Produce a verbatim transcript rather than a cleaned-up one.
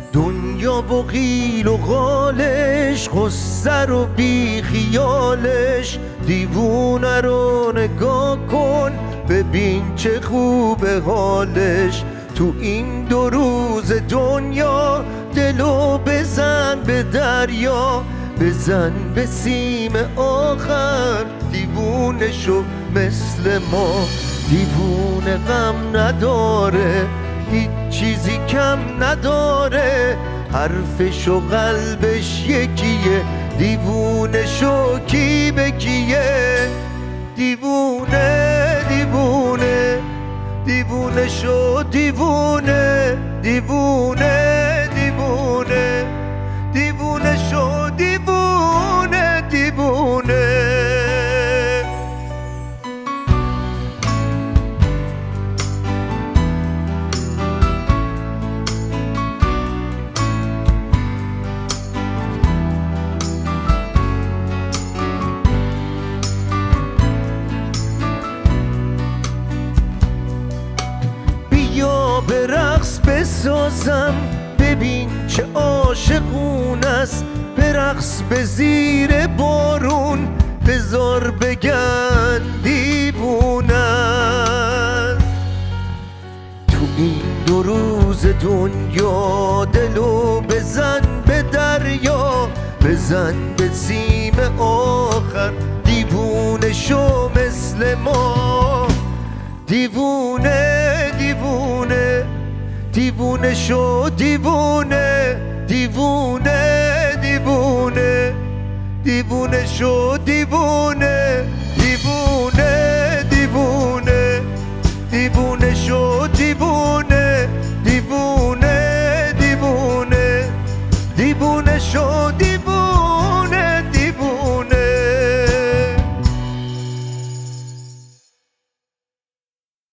دنیا و قیل و قالش، غصه و بی خیالش، دیوونه رو نگاه کن ببین چه خوبه حالش. تو این دو روز دنیا دلو بزن به دریا، بزن به سیم آخر دیوونه شو مثل ما. دیوونه غم نداره، هیچ چیزی کم نداره، حرفش و قلبش یکیه، دیوونه شو کی به کیه. دیوونه دیوونه دیوونه شو دیوونه دیوونه دیوونه دیوونه شو دیوونه دیوونه. به رقص بسازم ببین چه عاشقون است، به رقص به زیر بارون هزار بگن دیوونه است. تو این دو روز دنیا دلو بزن به دریا، بزن به سیم آخر دیوونه شو مثل ما. دیوونه دیوونه دیوونه شو دیوونه دیوونه دیوونه دیوونه شو دیوونه دیوونه.